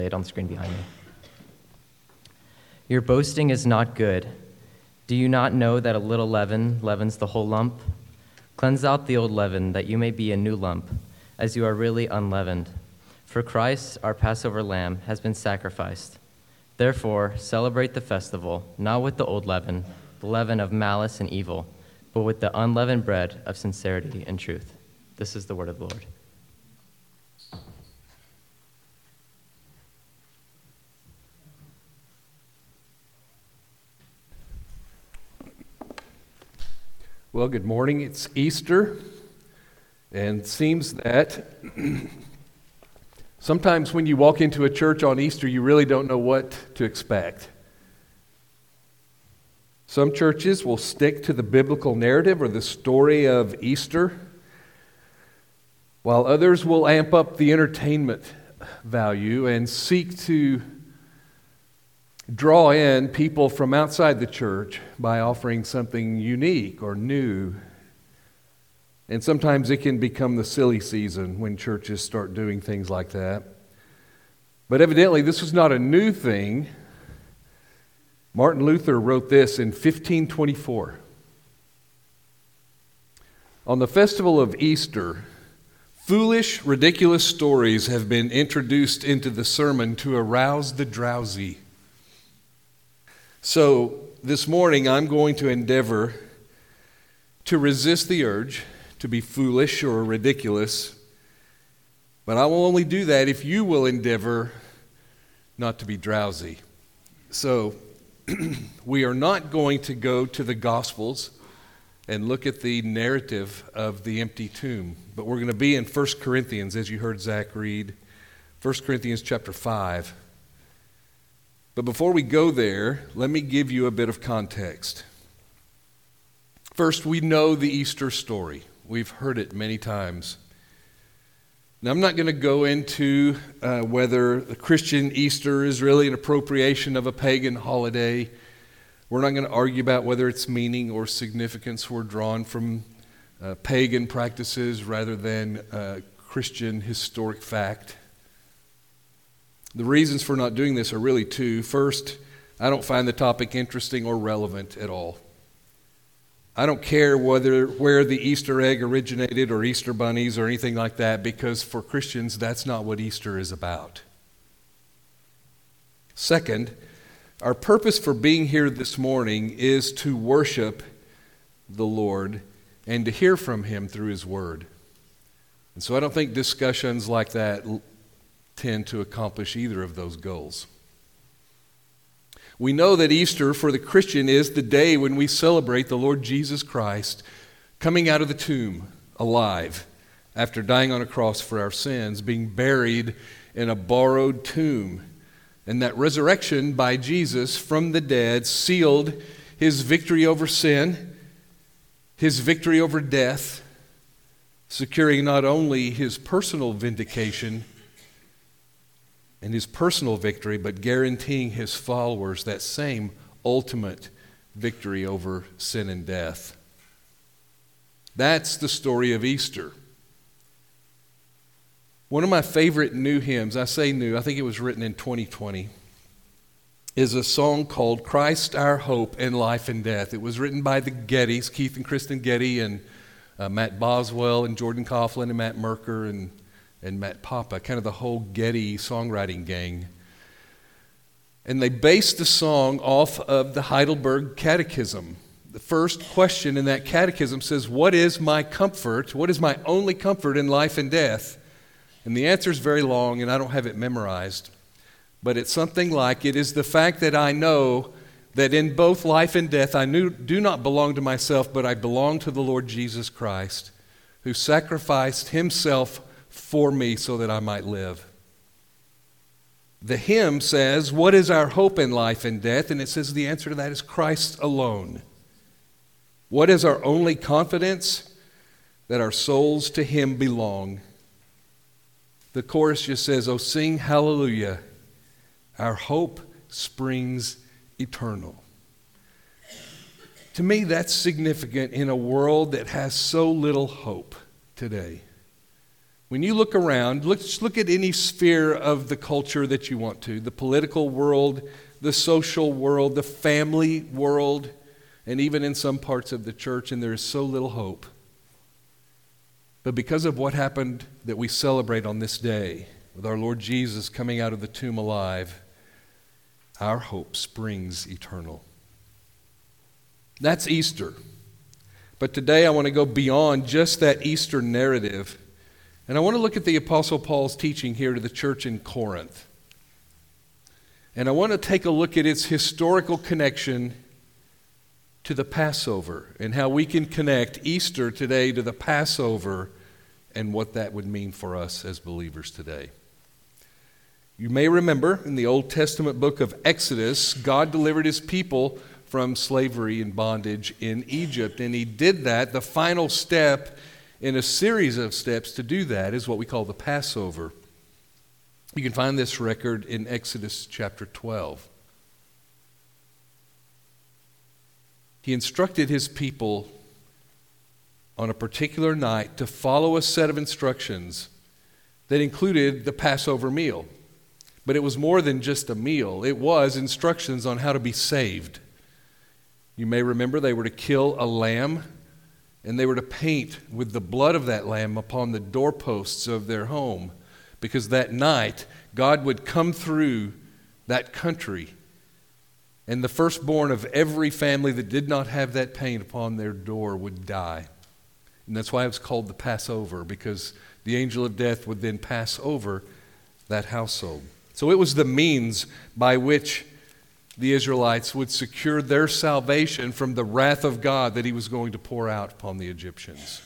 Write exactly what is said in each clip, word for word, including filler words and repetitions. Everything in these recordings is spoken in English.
it on the screen behind me. Your boasting is not good. Do you not know that a little leaven leavens the whole lump? Cleanse out the old leaven, that you may be a new lump, as you are really unleavened. For Christ, our Passover lamb, has been sacrificed. Therefore, celebrate the festival, not with the old leaven, the leaven of malice and evil, but with the unleavened bread of sincerity and truth. This is the word of the Lord. Well, good morning. It's Easter, and it seems that sometimes when you walk into a church on Easter, you really don't know what to expect. Some churches will stick to the biblical narrative or the story of Easter, while others will amp up the entertainment value and seek to draw in people from outside the church by offering something unique or new. And sometimes it can become the silly season when churches start doing things like that. But evidently, this was not a new thing. Martin Luther wrote this in fifteen twenty-four. On the festival of Easter, foolish, ridiculous stories have been introduced into the sermon to arouse the drowsy. So this morning, I'm going to endeavor to resist the urge to be foolish or ridiculous, but I will only do that if you will endeavor not to be drowsy. So we are not going to go to the Gospels and look at the narrative of the empty tomb, but we're going to be in First Corinthians, as you heard Zach read, First Corinthians chapter five. But before we go there, let me give you a bit of context. First, we know the Easter story. We've heard it many times. Now, I'm not going to go into uh, whether the Christian Easter is really an appropriation of a pagan holiday. We're not going to argue about whether its meaning or significance were drawn from uh, pagan practices rather than uh, Christian historic fact. The reasons for not doing this are really two. First, I don't find the topic interesting or relevant at all. I don't care whether where the Easter egg originated or Easter bunnies or anything like that, because for Christians, that's not what Easter is about. Second, our purpose for being here this morning is to worship the Lord and to hear from Him through His Word. And so I don't think discussions like that tend to accomplish either of those goals. We know that Easter for the Christian is the day when we celebrate the Lord Jesus Christ coming out of the tomb alive after dying on a cross for our sins, being buried in a borrowed tomb. And that resurrection by Jesus from the dead sealed His victory over sin, His victory over death, securing not only His personal vindication and His personal victory, but guaranteeing His followers that same ultimate victory over sin and death. That's the story of Easter. One of my favorite new hymns, I say new, I think it was written in twenty twenty, is a song called Christ Our Hope in Life and Death. It was written by the Gettys, Keith and Kristen Getty, and uh, Matt Boswell, and Jordan Coughlin, and Matt Merker, and and Matt Papa, kind of the whole Getty songwriting gang. And they based the song off of the Heidelberg Catechism. The first question in that catechism says, what is my comfort? What is my only comfort in life and death? And the answer is very long, and I don't have it memorized. But it's something like, it is the fact that I know that in both life and death I knew, do not belong to myself, but I belong to the Lord Jesus Christ, who sacrificed Himself for me so that I might live. The hymn says, what is our hope in life and death? And it says the answer to that is Christ alone. What is our only confidence? That our souls to Him belong. The chorus just says, oh, sing hallelujah. Our hope springs eternal. To me, that's significant in a world that has so little hope today. When you look around, look, just look at any sphere of the culture that you want to, the political world, the social world, the family world, and even in some parts of the church, and there is so little hope. But because of what happened that we celebrate on this day, with our Lord Jesus coming out of the tomb alive, our hope springs eternal. That's Easter. But today I want to go beyond just that Easter narrative, and I want to look at the Apostle Paul's teaching here to the church in Corinth. And I want to take a look at its historical connection to the Passover and how we can connect Easter today to the Passover and what that would mean for us as believers today. You may remember in the Old Testament book of Exodus, God delivered his people from slavery and bondage in Egypt. And he did that. The final step in a series of steps to do that is what we call the Passover. You can find this record in Exodus chapter twelve. He instructed his people on a particular night to follow a set of instructions that included the Passover meal. But it was more than just a meal. It was instructions on how to be saved. You may remember they were to kill a lamb, and they were to paint with the blood of that lamb upon the doorposts of their home, because that night God would come through that country, and the firstborn of every family that did not have that paint upon their door would die. And that's why it was called the Passover, because the angel of death would then pass over that household. So it was the means by which the Israelites would secure their salvation from the wrath of God that he was going to pour out upon the Egyptians.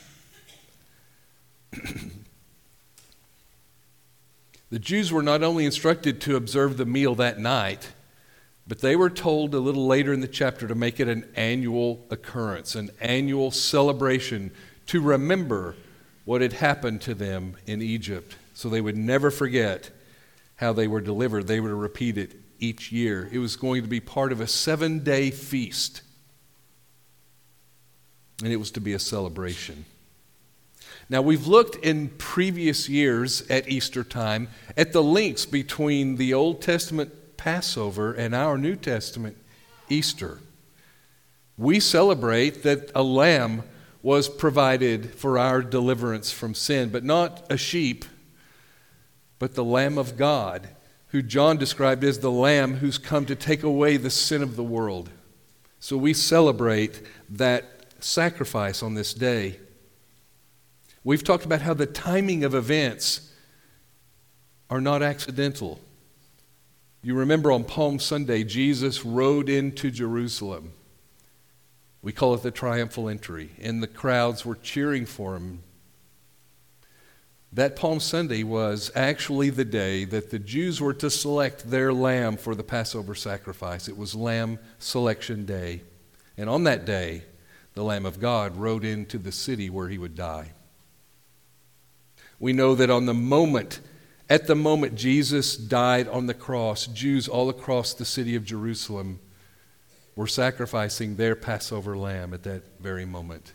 The Jews were not only instructed to observe the meal that night, but they were told a little later in the chapter to make it an annual occurrence, an annual celebration to remember what had happened to them in Egypt, so they would never forget how they were delivered. They were to repeat it each year. It was going to be part of a seven-day feast, and it was to be a celebration. Now, we've looked in previous years at Easter time at the links between the Old Testament Passover and our New Testament Easter. We celebrate that a lamb was provided for our deliverance from sin, but not a sheep, but the Lamb of God, who John described as the Lamb who's come to take away the sin of the world. So we celebrate that sacrifice on this day. We've talked about how the timing of events are not accidental. You remember on Palm Sunday, Jesus rode into Jerusalem. We call it the triumphal entry, and the crowds were cheering for him. That Palm Sunday was actually the day that the Jews were to select their lamb for the Passover sacrifice. It was Lamb Selection Day. And on that day, the Lamb of God rode into the city where he would die. We know that on the moment, at the moment Jesus died on the cross, Jews all across the city of Jerusalem were sacrificing their Passover lamb at that very moment.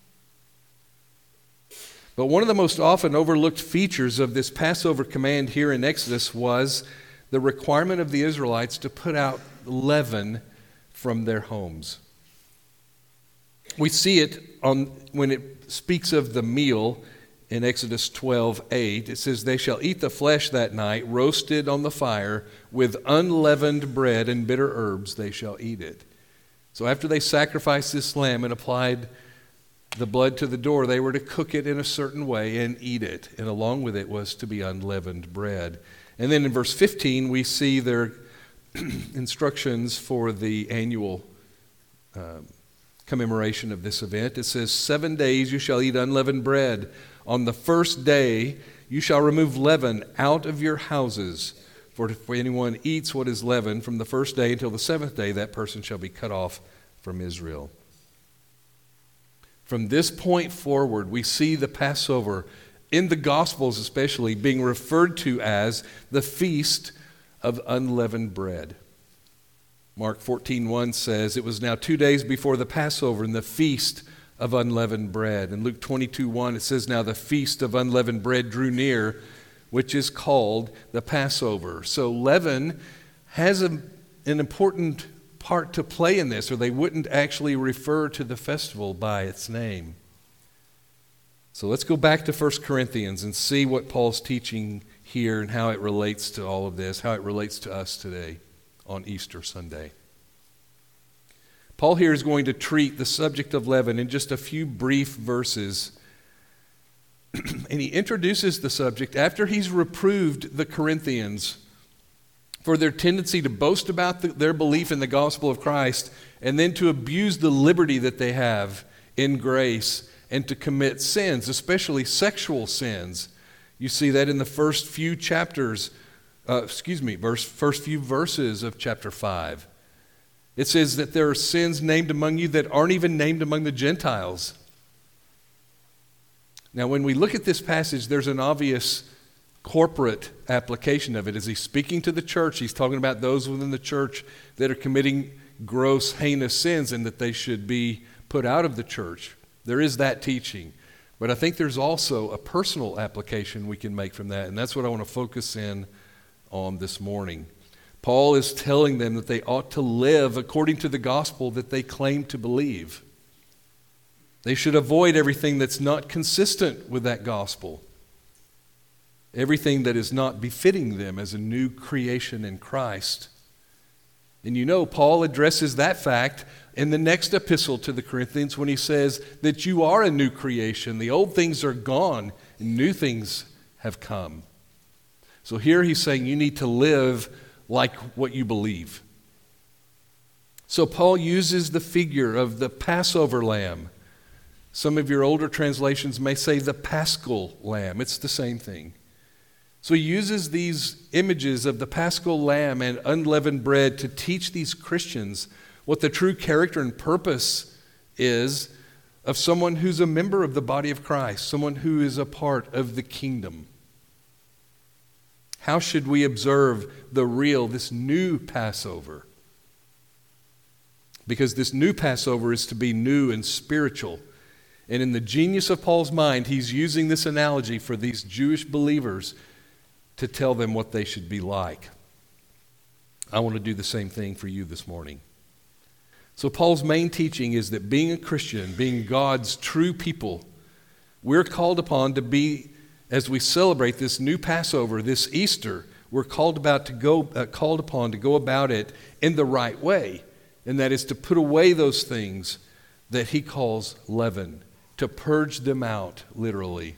But one of the most often overlooked features of this Passover command here in Exodus was the requirement of the Israelites to put out leaven from their homes. We see it on when it speaks of the meal in Exodus twelve eight. It says, "They shall eat the flesh that night, roasted on the fire, with unleavened bread and bitter herbs they shall eat it." So after they sacrificed this lamb and applied the blood to the door, they were to cook it in a certain way and eat it. And along with it was to be unleavened bread. And then in verse fifteen, we see their instructions for the annual uh, commemoration of this event. It says, "Seven days you shall eat unleavened bread. On the first day you shall remove leaven out of your houses. For if anyone eats what is leavened from the first day until the seventh day, that person shall be cut off from Israel." From this point forward, we see the Passover, in the Gospels especially, being referred to as the Feast of Unleavened Bread. Mark fourteen one says, "It was now two days before the Passover and the Feast of unleavened bread. In Luke twenty-two one, it says, "Now the feast of unleavened bread drew near, which is called the Passover." So leaven has a, an important part to play in this, or they wouldn't actually refer to the festival by its name. So let's go back to First Corinthians and see what Paul's teaching here and how it relates to all of this, how it relates to us today on Easter Sunday. Paul here is going to treat the subject of leaven in just a few brief verses. And he introduces the subject after he's reproved the Corinthians for their tendency to boast about the, their belief in the gospel of Christ and then to abuse the liberty that they have in grace and to commit sins, especially sexual sins. You see that in the first few chapters, uh, excuse me, verse, first few verses of chapter five. It says that there are sins named among you that aren't even named among the Gentiles. Now, when we look at this passage, there's an obvious corporate application of it. As he's speaking to the church, he's talking about those within the church that are committing gross, heinous sins and that they should be put out of the church. There is that teaching. But I think there's also a personal application we can make from that, and that's what I want to focus in on this morning. Paul is telling them that they ought to live according to the gospel that they claim to believe. They should avoid everything that's not consistent with that gospel, everything that is not befitting them as a new creation in Christ. And you know, Paul addresses that fact in the next epistle to the Corinthians when he says that you are a new creation. The old things are gone and new things have come. So here he's saying you need to live like what you believe. So Paul uses the figure of the Passover lamb. Some of your older translations may say the Paschal lamb. It's the same thing. So he uses these images of the Paschal lamb and unleavened bread to teach these Christians what the true character and purpose is of someone who's a member of the body of Christ, someone who is a part of the kingdom. How should we observe the real, this new Passover? Because this new Passover is to be new and spiritual. And in the genius of Paul's mind, he's using this analogy for these Jewish believers to tell them what they should be like. I want to do the same thing for you this morning. So Paul's main teaching is that being a Christian, being God's true people, we're called upon to be, as we celebrate this new Passover, this Easter, we're called about to go, uh, called upon to go about it in the right way, and that is to put away those things that he calls leaven, to purge them out, literally.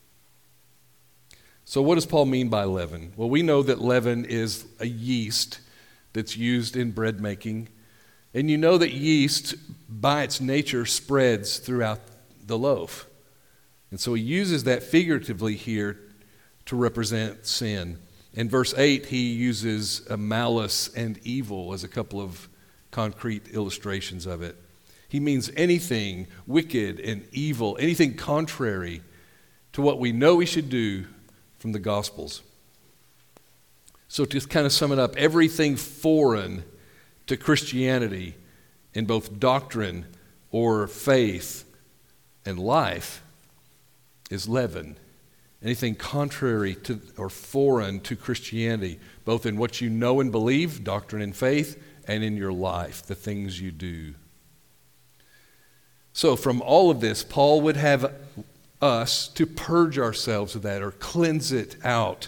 So what does Paul mean by leaven? Well, we know that leaven is a yeast that's used in bread making. And you know that yeast, by its nature, spreads throughout the loaf. And so he uses that figuratively here to represent sin. In verse eight, he uses a malice and evil as a couple of concrete illustrations of it. He means anything wicked and evil, anything contrary to what we know we should do from the Gospels. So to kind of sum it up, everything foreign to Christianity in both doctrine or faith and life is leaven. Anything contrary to or foreign to Christianity, both in what you know and believe, doctrine and faith, and in your life, the things you do. So from all of this, Paul would have us to purge ourselves of that or cleanse it out.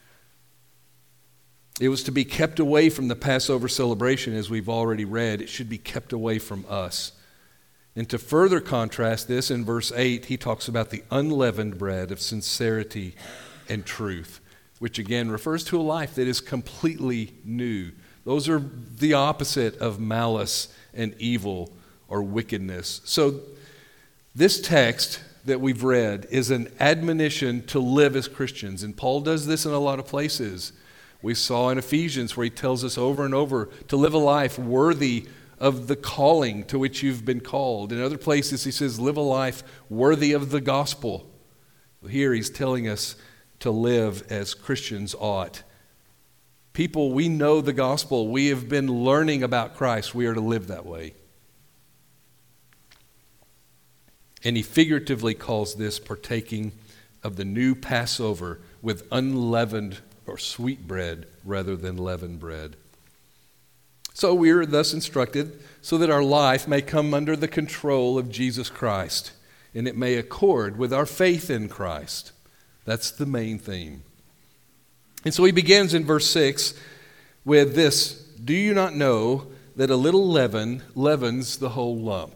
It was to be kept away from the Passover celebration, as we've already read. It should be kept away from us. And to further contrast this, in verse eight, he talks about the unleavened bread of sincerity and truth, which again refers to a life that is completely new. Those are the opposite of malice and evil or wickedness. So this text that we've read is an admonition to live as Christians. And Paul does this in a lot of places. We saw in Ephesians where he tells us over and over to live a life worthy of the calling to which you've been called. In other places he says live a life worthy of the gospel. Here he's telling us to live as Christians ought. People, we know the gospel. We have been learning about Christ. We are to live that way. And he figuratively calls this partaking of the new Passover with unleavened or sweet bread rather than leavened bread. So we are thus instructed so that our life may come under the control of Jesus Christ, and it may accord with our faith in Christ. That's the main theme. And so he begins in verse six with this: do you not know that a little leaven leavens the whole lump?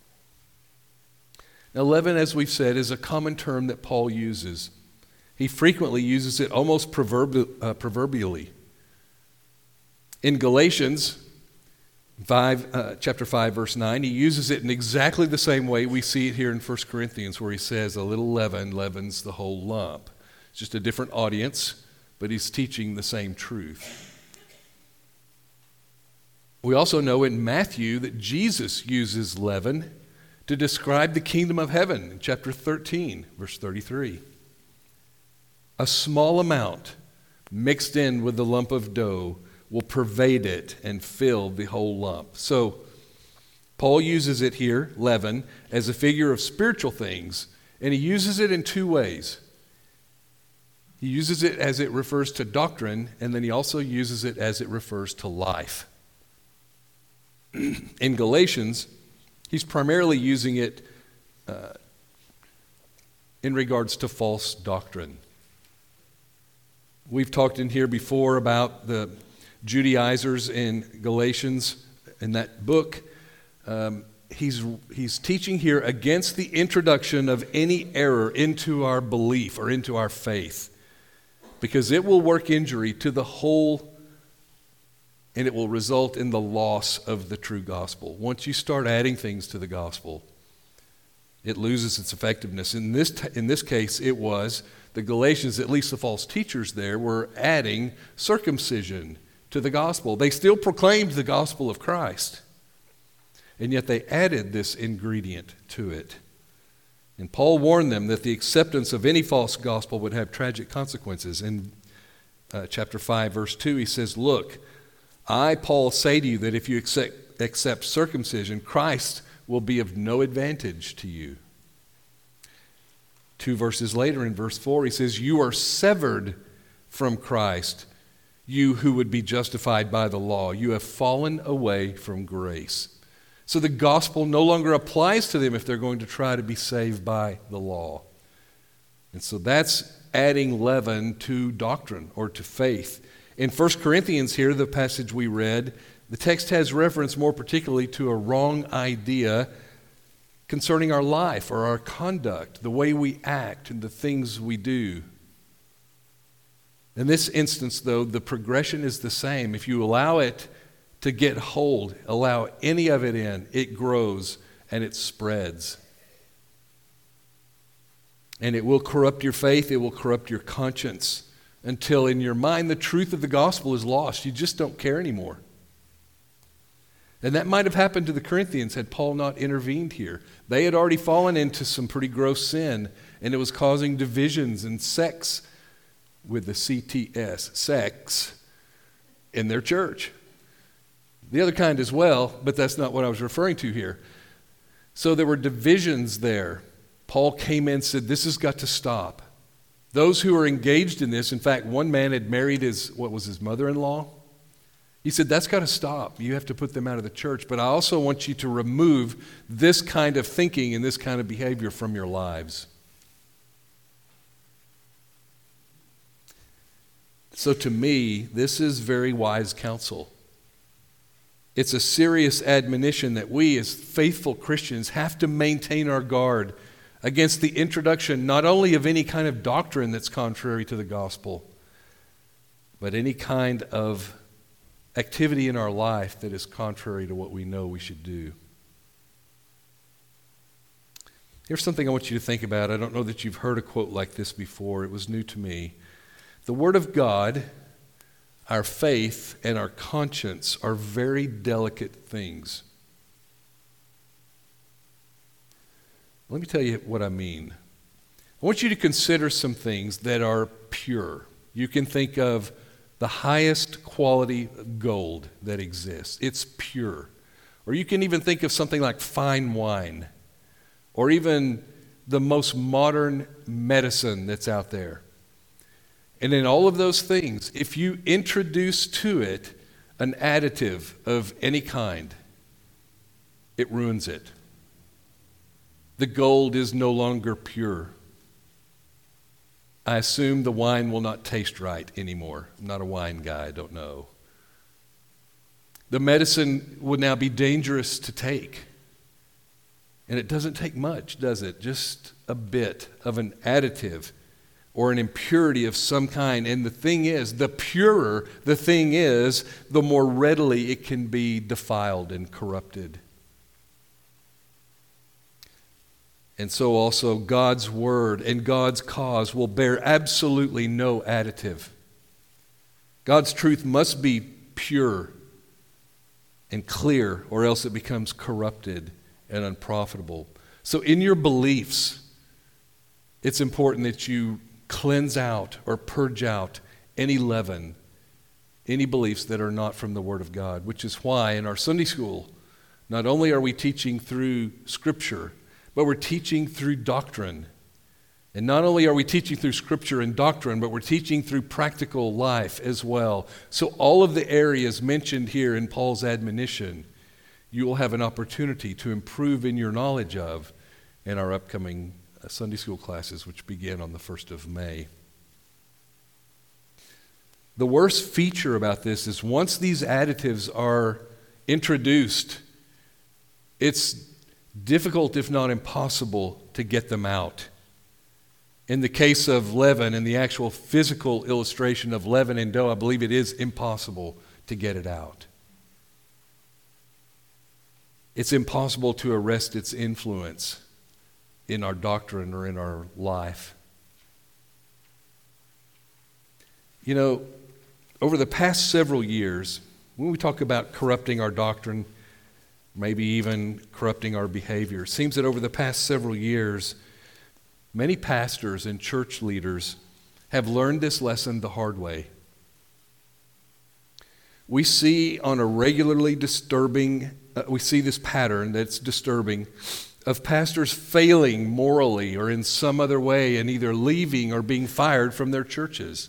Now, leaven, as we've said, is a common term that Paul uses. He frequently uses it almost proverbi- uh, proverbially. In Galatians five, uh, chapter five, verse nine, he uses it in exactly the same way we see it here in First Corinthians, where he says, a little leaven leavens the whole lump. It's just a different audience, but he's teaching the same truth. We also know in Matthew that Jesus uses leaven to describe the kingdom of heaven in chapter thirteen, verse thirty-three. A small amount mixed in with the lump of dough will pervade it and fill the whole lump. So Paul uses it here, leaven, as a figure of spiritual things, and he uses it in two ways. He uses it as it refers to doctrine, and then he also uses it as it refers to life. In Galatians, he's primarily using it uh, in regards to false doctrine. We've talked in here before about the Judaizers in Galatians, in that book. Um, he's, he's teaching here against the introduction of any error into our belief or into our faith, because it will work injury to the whole, and it will result in the loss of the true gospel. Once you start adding things to the gospel, it loses its effectiveness. In this, t- in this case, it was the Galatians, at least the false teachers there, were adding circumcision to the gospel. They still proclaimed the gospel of Christ, and yet they added this ingredient to it. And Paul warned them that the acceptance of any false gospel would have tragic consequences. In uh, chapter five, verse two, he says, look, I, Paul, say to you that if you accept, accept circumcision, Christ will be of no advantage to you. Two verses later, in verse four, he says, you are severed from Christ, you who would be justified by the law. You have fallen away from grace. So the gospel no longer applies to them if they're going to try to be saved by the law. And so that's adding leaven to doctrine or to faith. In First Corinthians here, the passage we read, the text has reference more particularly to a wrong idea concerning our life or our conduct, the way we act and the things we do. In this instance, though, the progression is the same. If you allow it to get hold, allow any of it in, it grows and it spreads. And it will corrupt your faith, it will corrupt your conscience, until in your mind the truth of the gospel is lost. You just don't care anymore. And that might have happened to the Corinthians had Paul not intervened here. They had already fallen into some pretty gross sin, and it was causing divisions and sects with the C T S, sects, in their church. The other kind as well, but that's not what I was referring to here. So there were divisions there. Paul came in and said, this has got to stop. Those who are engaged in this, in fact, one man had married his, what was his mother-in-law? He said, that's got to stop. You have to put them out of the church. But I also want you to remove this kind of thinking and this kind of behavior from your lives. So to me, this is very wise counsel. It's a serious admonition that we as faithful Christians have to maintain our guard against the introduction not only of any kind of doctrine that's contrary to the gospel, but any kind of activity in our life that is contrary to what we know we should do. Here's something I want you to think about. I don't know that you've heard a quote like this before. It was new to me. The Word of God, our faith, and our conscience are very delicate things. Let me tell you what I mean. I want you to consider some things that are pure. You can think of the highest quality gold that exists. It's pure. Or you can even think of something like fine wine. or even the most modern medicine that's out there. And in all of those things, if you introduce to it an additive of any kind, it ruins it. The gold is no longer pure. I assume the wine will not taste right anymore. I'm not a wine guy, I don't know. The medicine would now be dangerous to take. And it doesn't take much, does it? Just a bit of an additive or an impurity of some kind. And the thing is, the purer the thing is, the more readily it can be defiled and corrupted. And so also God's word and God's cause will bear absolutely no additive. God's truth must be pure and clear, or else it becomes corrupted and unprofitable. So in your beliefs, it's important that you cleanse out or purge out any leaven, any beliefs that are not from the Word of God, which is why in our Sunday school, not only are we teaching through Scripture, but we're teaching through doctrine. And not only are we teaching through Scripture and doctrine, but we're teaching through practical life as well. So all of the areas mentioned here in Paul's admonition, you will have an opportunity to improve in your knowledge of in our upcoming Sunday school classes, which begin on the first of May. The worst feature about this is once these additives are introduced, it's difficult, if not impossible, to get them out. In the case of leaven and the actual physical illustration of leaven and dough, I believe it is impossible to get it out. It's impossible to arrest its influence in our doctrine or in our life. You know, over the past several years, when we talk about corrupting our doctrine, maybe even corrupting our behavior, it seems that over the past several years, many pastors and church leaders have learned this lesson the hard way. We see on a regularly disturbing, uh, we see this pattern that's disturbing of pastors failing morally or in some other way and either leaving or being fired from their churches.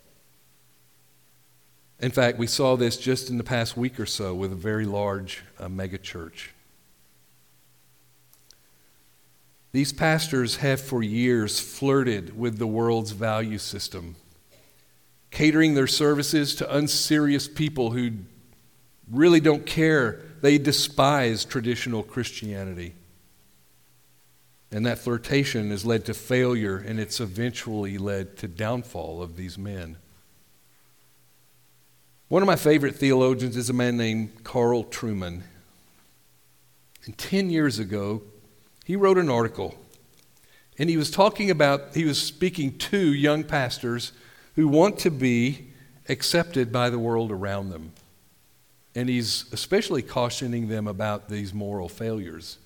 In fact, we saw this just in the past week or so with a very large uh, mega church. These pastors have for years flirted with the world's value system, catering their services to unserious people who really don't care. They despise traditional Christianity. And that flirtation has led to failure, and it's eventually led to downfall of these men. One of my favorite theologians is a man named Carl Trueman. And ten years ago, he wrote an article, and he was talking about, he was speaking to young pastors who want to be accepted by the world around them. And he's especially cautioning them about these moral failures.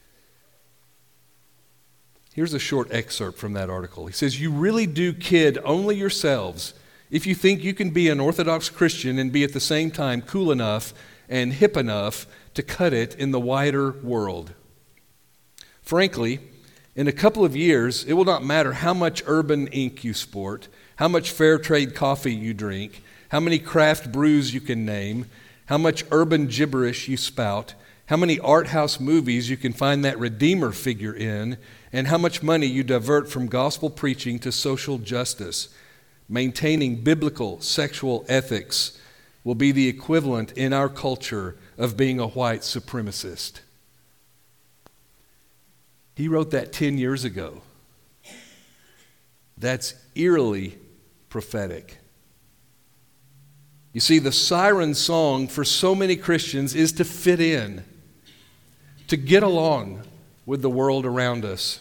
Here's a short excerpt from that article. He says, "You really do kid only yourselves if you think you can be an Orthodox Christian and be at the same time cool enough and hip enough to cut it in the wider world. Frankly, in a couple of years, it will not matter how much urban ink you sport, how much fair trade coffee you drink, how many craft brews you can name, how much urban gibberish you spout, how many art house movies you can find that Redeemer figure in, and how much money you divert from gospel preaching to social justice. Maintaining biblical sexual ethics will be the equivalent in our culture of being a white supremacist." He wrote that ten years ago. That's eerily prophetic. You see, the siren song for so many Christians is to fit in, to get along with the world around us.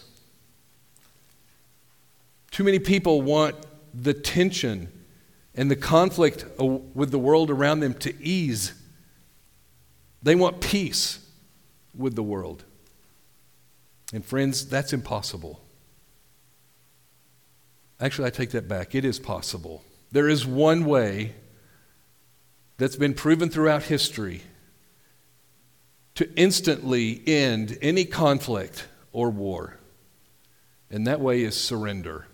Too many people want the tension and the conflict with the world around them to ease. They want peace with the world. And friends, that's impossible. Actually, I take that back. It is possible. There is one way that's been proven throughout history to instantly end any conflict or war. And that way is surrender.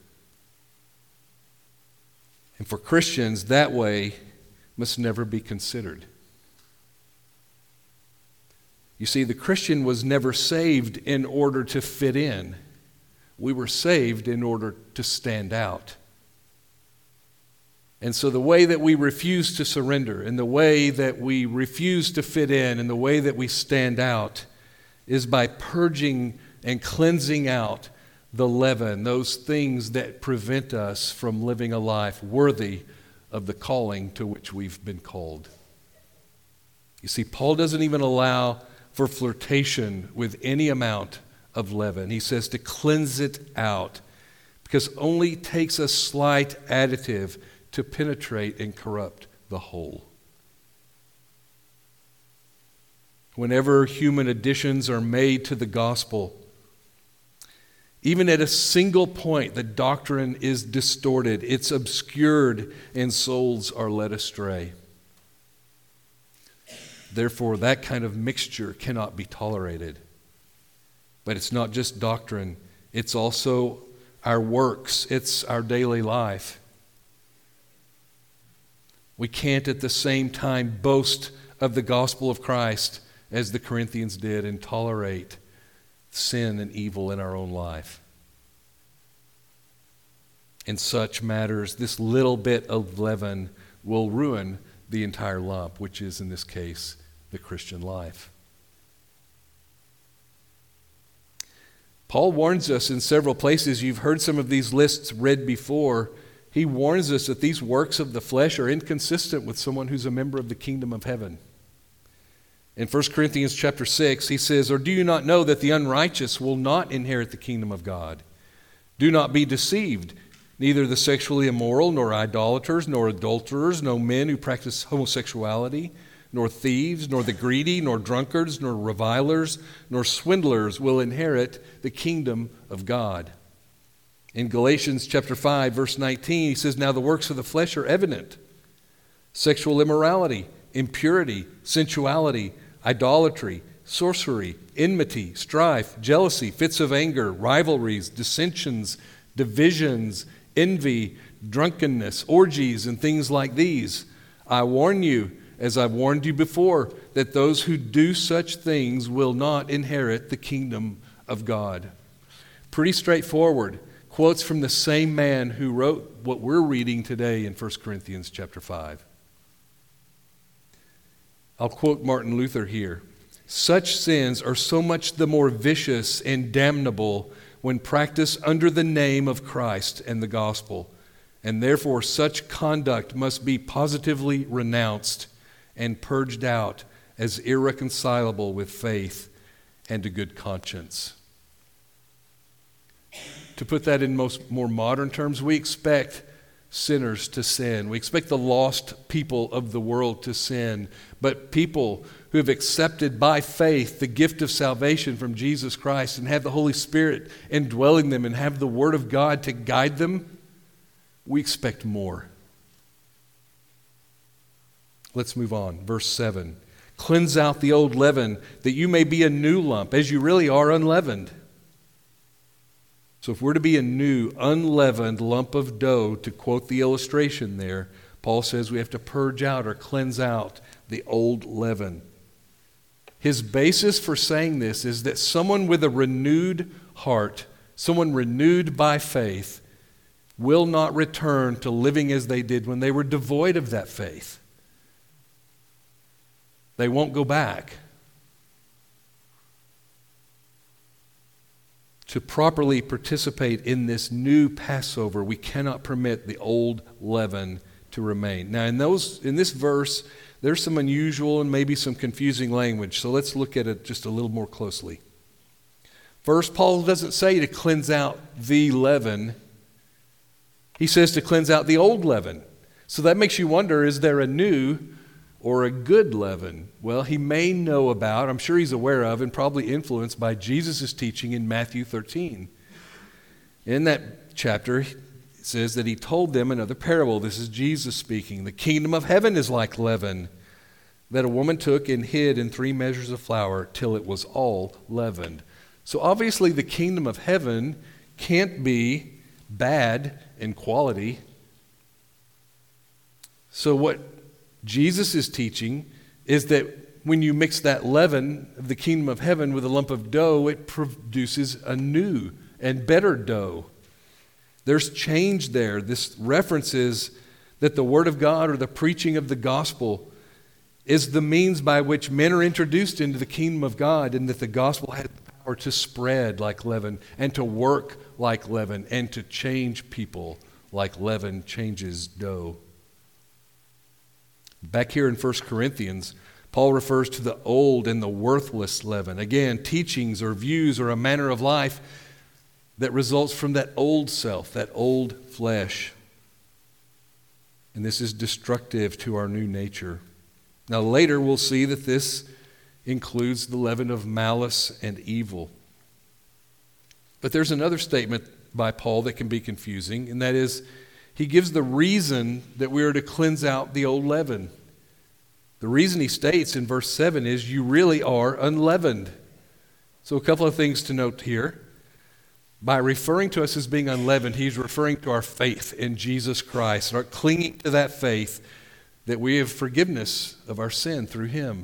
And for Christians, that way must never be considered. You see, the Christian was never saved in order to fit in. We were saved in order to stand out. And so the way that we refuse to surrender, and the way that we refuse to fit in, and the way that we stand out is by purging and cleansing out the leaven, those things that prevent us from living a life worthy of the calling to which we've been called. You see, Paul doesn't even allow for flirtation with any amount of leaven. He says to cleanse it out, because it only takes a slight additive to penetrate and corrupt the whole. Whenever human additions are made to the gospel, even at a single point, the doctrine is distorted, it's obscured, and souls are led astray. Therefore, that kind of mixture cannot be tolerated. But it's not just doctrine, it's also our works, it's our daily life. We can't at the same time boast of the gospel of Christ as the Corinthians did and tolerate sin and evil in our own life. In such matters, this little bit of leaven will ruin the entire lump, which is in this case the Christian life. Paul warns us in several places. You've heard some of these lists read before. He warns us that these works of the flesh are inconsistent with someone who's a member of the kingdom of heaven. In First Corinthians chapter six, he says, "Or do you not know that the unrighteous will not inherit the kingdom of God? Do not be deceived. Neither the sexually immoral, nor idolaters, nor adulterers, nor men who practice homosexuality, nor thieves, nor the greedy, nor drunkards, nor revilers, nor swindlers will inherit the kingdom of God." In Galatians chapter five, verse nineteen, he says, "Now the works of the flesh are evident: sexual immorality, impurity, sensuality, idolatry, sorcery, enmity, strife, jealousy, fits of anger, rivalries, dissensions, divisions, envy, drunkenness, orgies, and things like these. I warn you, as I've warned you before, that those who do such things will not inherit the kingdom of God." Pretty straightforward. Quotes from the same man who wrote what we're reading today in First Corinthians chapter five. I'll quote Martin Luther here. "Such sins are so much the more vicious and damnable when practiced under the name of Christ and the gospel, and therefore such conduct must be positively renounced and purged out as irreconcilable with faith and a good conscience." To put that in most more modern terms, we expect sinners to sin. We expect the lost people of the world to sin. But people who have accepted by faith the gift of salvation from Jesus Christ and have the Holy Spirit indwelling them and have the Word of God to guide them, we expect more. Let's move on. Verse seven. "Cleanse out the old leaven, that you may be a new lump, as you really are unleavened." So if we're to be a new, unleavened lump of dough, to quote the illustration there, Paul says we have to purge out or cleanse out the old leaven. His basis for saying this is that someone with a renewed heart, someone renewed by faith, will not return to living as they did when they were devoid of that faith. They won't go back. To properly participate in this new Passover, we cannot permit the old leaven to remain. Now, in those in this verse, there's some unusual and maybe some confusing language, so let's look at it just a little more closely. First, Paul doesn't say to cleanse out the leaven. He says to cleanse out the old leaven. So that makes you wonder, is there a new or a good leaven? Well, he may know about, I'm sure he's aware of, and probably influenced by Jesus' teaching in Matthew thirteen. In that chapter, it says that he told them another parable. This is Jesus speaking. "The kingdom of heaven is like leaven that a woman took and hid in three measures of flour till it was all leavened." So obviously the kingdom of heaven can't be bad in quality. So what Jesus is teaching is that when you mix that leaven of the kingdom of heaven with a lump of dough, it produces a new and better dough. There's change there. This references that the Word of God or the preaching of the gospel is the means by which men are introduced into the kingdom of God, and that the gospel has power to spread like leaven and to work like leaven and to change people like leaven changes dough. Back here in First Corinthians, Paul refers to the old and the worthless leaven. Again, teachings or views or a manner of life that results from that old self, that old flesh. And this is destructive to our new nature. Now later we'll see that this includes the leaven of malice and evil. But there's another statement by Paul that can be confusing, and that is he gives the reason that we are to cleanse out the old leaven. The reason he states in verse seven is you really are unleavened. So a couple of things to note here. By referring to us as being unleavened, he's referring to our faith in Jesus Christ and our clinging to that faith that we have forgiveness of our sin through him.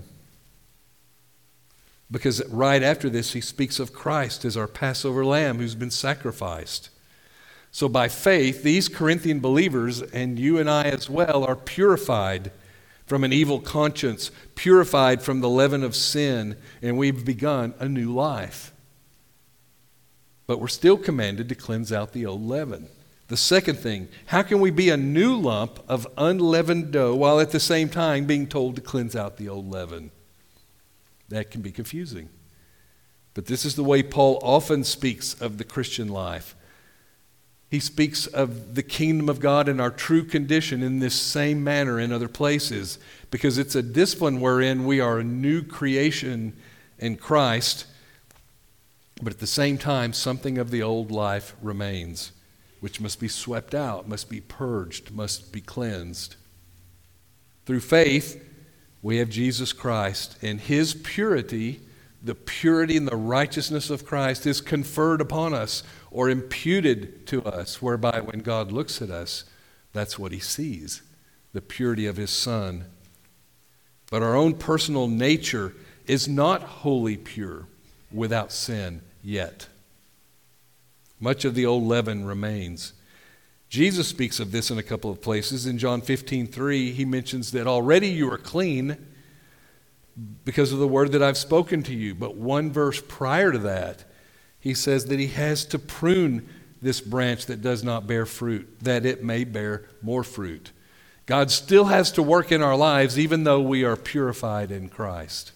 Because right after this, he speaks of Christ as our Passover lamb who's been sacrificed. So by faith, these Corinthian believers, and you and I as well, are purified from an evil conscience, purified from the leaven of sin, and we've begun a new life. But we're still commanded to cleanse out the old leaven. The second thing, how can we be a new lump of unleavened dough while at the same time being told to cleanse out the old leaven? That can be confusing. But this is the way Paul often speaks of the Christian life. He speaks of the kingdom of God and our true condition in this same manner in other places, because it's a discipline wherein we are a new creation in Christ, but at the same time something of the old life remains, which must be swept out, must be purged, must be cleansed. Through faith, we have Jesus Christ, and his purity, the purity and the righteousness of Christ, is conferred upon us or imputed to us, whereby when God looks at us, that's what he sees, the purity of his Son. But our own personal nature is not wholly pure without sin yet. Much of the old leaven remains. Jesus speaks of this in a couple of places. In John fifteen three, he mentions that already you are clean because of the word that I've spoken to you. But one verse prior to that, he says that he has to prune this branch that does not bear fruit, that it may bear more fruit. God still has to work in our lives even though we are purified in Christ.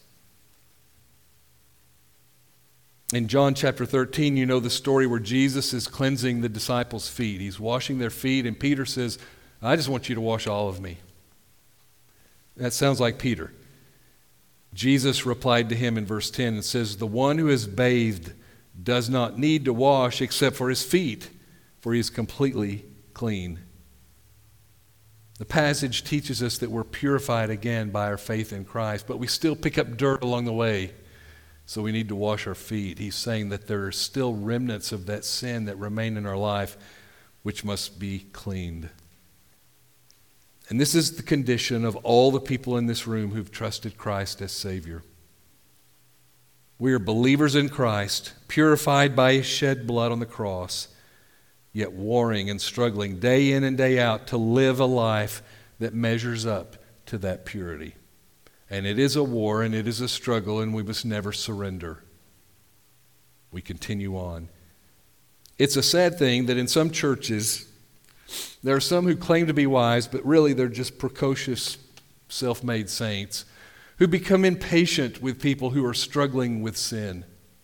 In John chapter thirteen, you know the story where Jesus is cleansing the disciples' feet. He's washing their feet, and Peter says, I just want you to wash all of me. That sounds like Peter. Jesus replied to him in verse ten and says, the one who is bathed does not need to wash except for his feet, for he is completely clean. The passage teaches us that we're purified again by our faith in Christ, but we still pick up dirt along the way. So we need to wash our feet. He's saying that there are still remnants of that sin that remain in our life, which must be cleaned. And this is the condition of all the people in this room who've trusted Christ as Savior. We are believers in Christ, purified by his shed blood on the cross, yet warring and struggling day in and day out to live a life that measures up to that purity. And it is a war and it is a struggle, and we must never surrender. We continue on. It's a sad thing that in some churches, there are some who claim to be wise, but really they're just precocious, self-made saints who become impatient with people who are struggling with sin.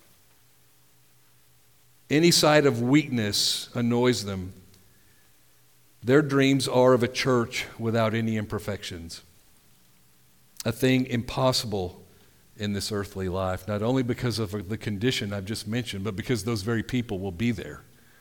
Any sign of weakness annoys them. Their dreams are of a church without any imperfections. A thing impossible in this earthly life, not only because of the condition I've just mentioned, but because those very people will be there.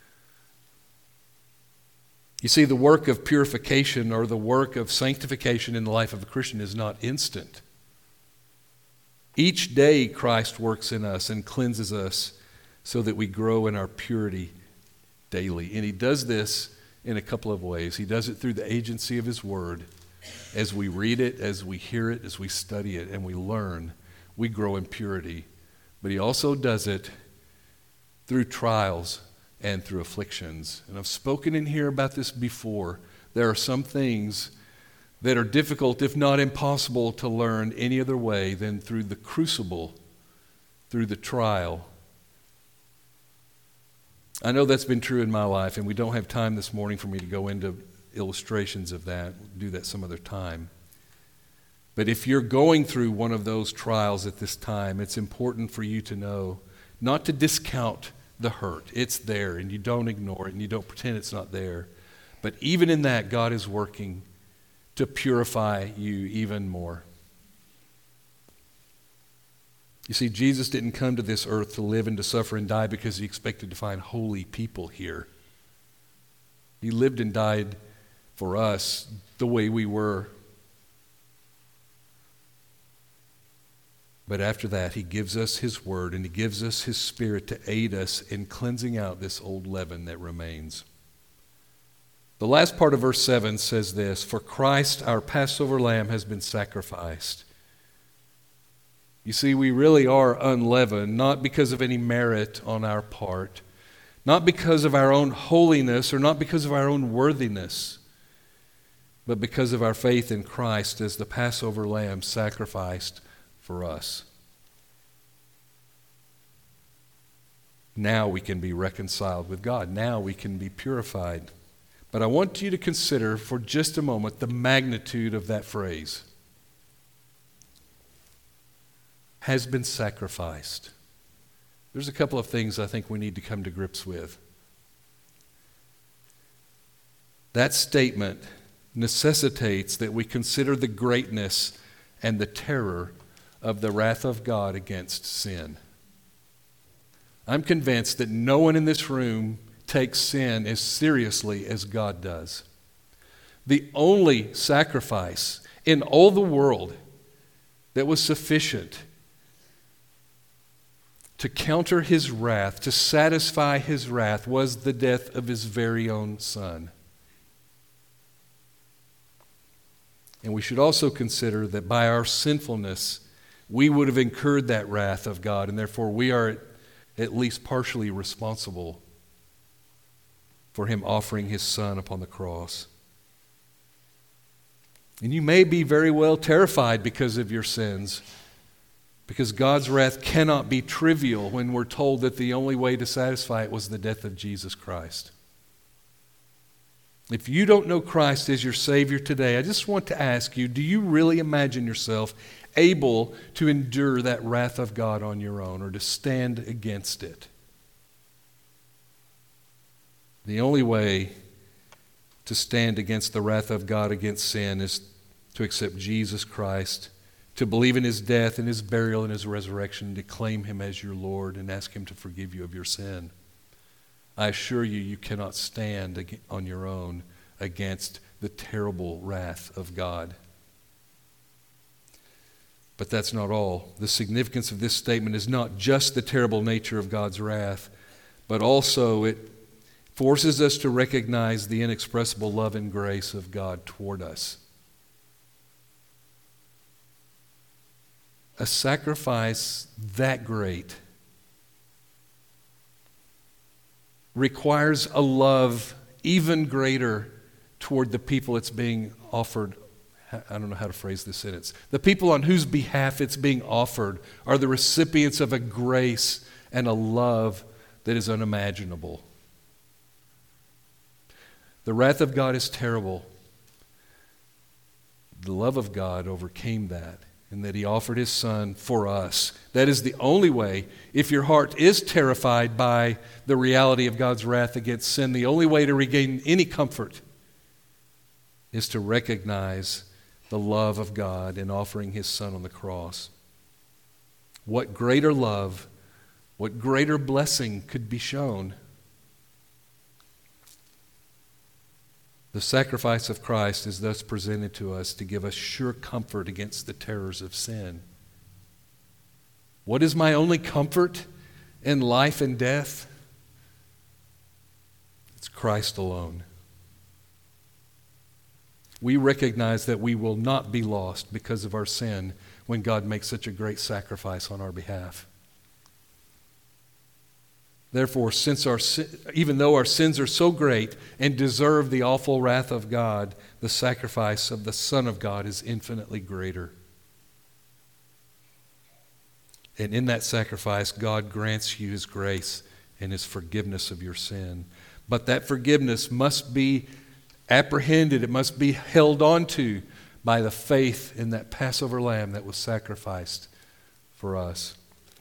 You see, the work of purification or the work of sanctification in the life of a Christian is not instant. Each day Christ works in us and cleanses us so that we grow in our purity daily. And he does this in a couple of ways. He does it through the agency of his word. As we read it, as we hear it, as we study it, and we learn, we grow in purity. But he also does it through trials and through afflictions. And I've spoken in here about this before. There are some things that are difficult, if not impossible, to learn any other way than through the crucible, through the trial. I know that's been true in my life, and we don't have time this morning for me to go into illustrations of that. We'll do that some other time. But if you're going through one of those trials at this time, it's important for you to know not to discount the hurt. It's there, and you don't ignore it, and you don't pretend it's not there. But even in that, God is working to purify you even more. You see, Jesus didn't come to this earth to live and to suffer and die because he expected to find holy people here. He lived and died for us the way we were. But after that, he gives us his word and he gives us his Spirit to aid us in cleansing out this old leaven that remains. The last part of verse seven says this, "For Christ, our Passover lamb, has been sacrificed." You see, we really are unleavened, not because of any merit on our part, not because of our own holiness or not because of our own worthiness, but because of our faith in Christ as the Passover lamb sacrificed for us. Now we can be reconciled with God. Now we can be purified. But I want you to consider for just a moment the magnitude of that phrase. Has been sacrificed. There's a couple of things I think we need to come to grips with. That statement necessitates that we consider the greatness and the terror of the wrath of God against sin. I'm convinced that no one in this room takes sin as seriously as God does. The only sacrifice in all the world that was sufficient to counter his wrath, to satisfy his wrath, was the death of his very own Son. And we should also consider that by our sinfulness, we would have incurred that wrath of God, and therefore we are at least partially responsible for him offering his Son upon the cross. And you may be very well terrified because of your sins, because God's wrath cannot be trivial when we're told that the only way to satisfy it was the death of Jesus Christ. If you don't know Christ as your Savior today, I just want to ask you, do you really imagine yourself able to endure that wrath of God on your own or to stand against it? The only way to stand against the wrath of God against sin is to accept Jesus Christ, to believe in his death and his burial and his resurrection, to claim him as your Lord and ask him to forgive you of your sin. I assure you, you cannot stand on your own against the terrible wrath of God. But that's not all. The significance of this statement is not just the terrible nature of God's wrath, but also it forces us to recognize the inexpressible love and grace of God toward us. A sacrifice that great requires a love even greater toward the people it's being offered. I don't know how to phrase this sentence. The people on whose behalf it's being offered are the recipients of a grace and a love that is unimaginable. The wrath of God is terrible. The love of God overcame that, and that he offered his Son for us. That is the only way. If your heart is terrified by the reality of God's wrath against sin, the only way to regain any comfort is to recognize the love of God in offering his Son on the cross. What greater love, what greater blessing could be shown? The sacrifice of Christ is thus presented to us to give us sure comfort against the terrors of sin. What is my only comfort in life and death? It's Christ alone. We recognize that we will not be lost because of our sin when God makes such a great sacrifice on our behalf. Therefore, since our even though our sins are so great and deserve the awful wrath of God, the sacrifice of the Son of God is infinitely greater. And in that sacrifice, God grants you His grace and His forgiveness of your sin. But that forgiveness must be apprehended, it must be held on to by the faith in that Passover lamb that was sacrificed for us.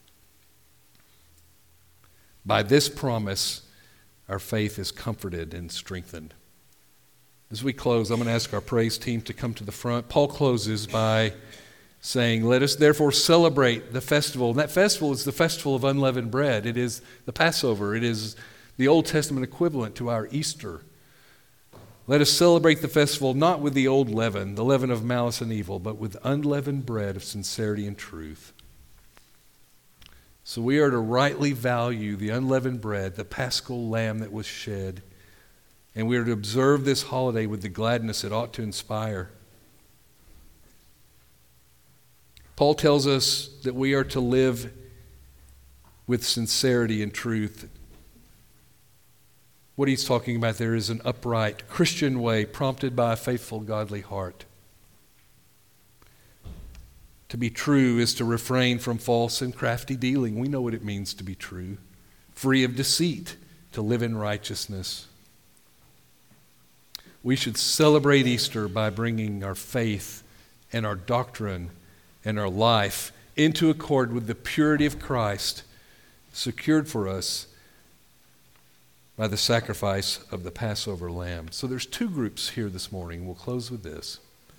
By this promise, our faith is comforted and strengthened. As we close, I'm going to ask our praise team to come to the front. Paul closes by saying, "Let us therefore celebrate the festival." And that festival is the festival of unleavened bread. It is the Passover. It is the Old Testament equivalent to our Easter. Let us celebrate the festival not with the old leaven, the leaven of malice and evil, but with unleavened bread of sincerity and truth. So we are to rightly value the unleavened bread, the paschal lamb that was shed, and we are to observe this holiday with the gladness it ought to inspire. Paul tells us that we are to live with sincerity and truth. What he's talking about there is an upright Christian way prompted by a faithful, godly heart. To be true is to refrain from false and crafty dealing. We know what it means to be true. Free of deceit, to live in righteousness. We should celebrate Easter by bringing our faith and our doctrine and our life into accord with the purity of Christ secured for us by the sacrifice of the Passover lamb. So there's two groups here this morning. We'll close with this.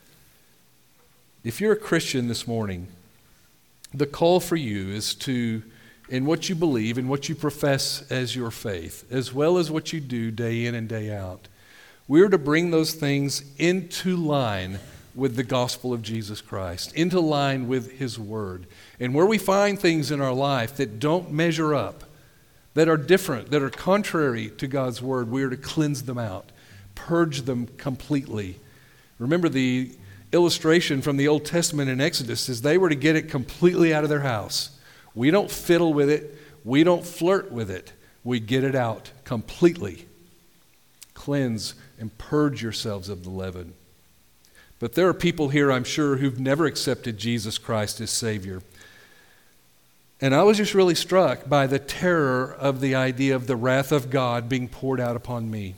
If you're a Christian this morning, the call for you is to, in what you believe, in what you profess as your faith, as well as what you do day in and day out, we're to bring those things into line with the gospel of Jesus Christ, into line with His Word. And where we find things in our life that don't measure up, that are different, that are contrary to God's Word, we are to cleanse them out, purge them completely. Remember the illustration from the Old Testament in Exodus is they were to get it completely out of their house. We don't fiddle with it. We don't flirt with it. We get it out completely. Cleanse and purge yourselves of the leaven. But there are people here, I'm sure, who've never accepted Jesus Christ as Savior. And I was just really struck by the terror of the idea of the wrath of God being poured out upon me.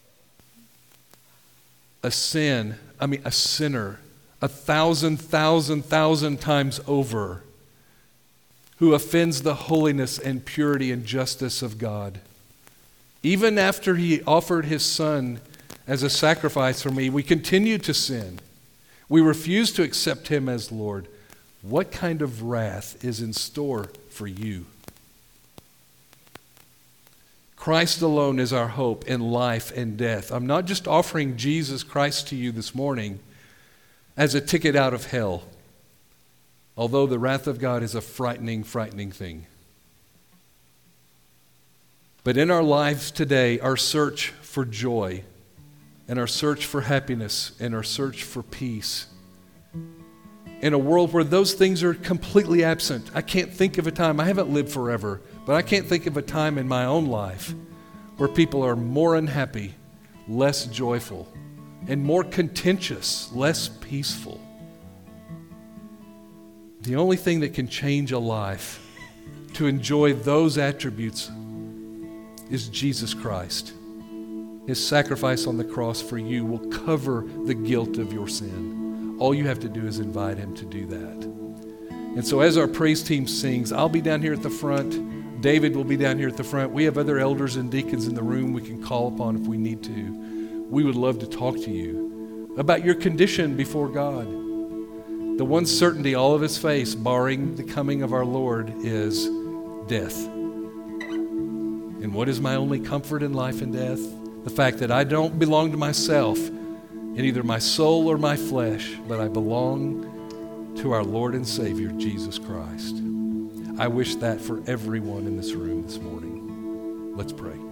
A sin, I mean a sinner, a thousand, thousand, thousand times over, who offends the holiness and purity and justice of God. Even after He offered His Son as a sacrifice for me, we continue to sin. We refuse to accept Him as Lord. What kind of wrath is in store for you? Christ alone is our hope in life and death. I'm not just offering Jesus Christ to you this morning as a ticket out of hell, although the wrath of God is a frightening, frightening thing. But in our lives today, our search for joy and our search for happiness and our search for peace, in a world where those things are completely absent. I can't think of a time, I haven't lived forever, but I can't think of a time in my own life where people are more unhappy, less joyful, and more contentious, less peaceful. The only thing that can change a life to enjoy those attributes is Jesus Christ. His sacrifice on the cross for you will cover the guilt of your sin. All you have to do is invite Him to do that. And so as our praise team sings, I'll be down here at the front. David will be down here at the front. We have other elders and deacons in the room we can call upon if we need to. We would love to talk to you about your condition before God. The one certainty all of us face, barring the coming of our Lord, is death. And what is my only comfort in life and death? The fact that I don't belong to myself in either my soul or my flesh, but I belong to our Lord and Savior, Jesus Christ. I wish that for everyone in this room this morning. Let's pray.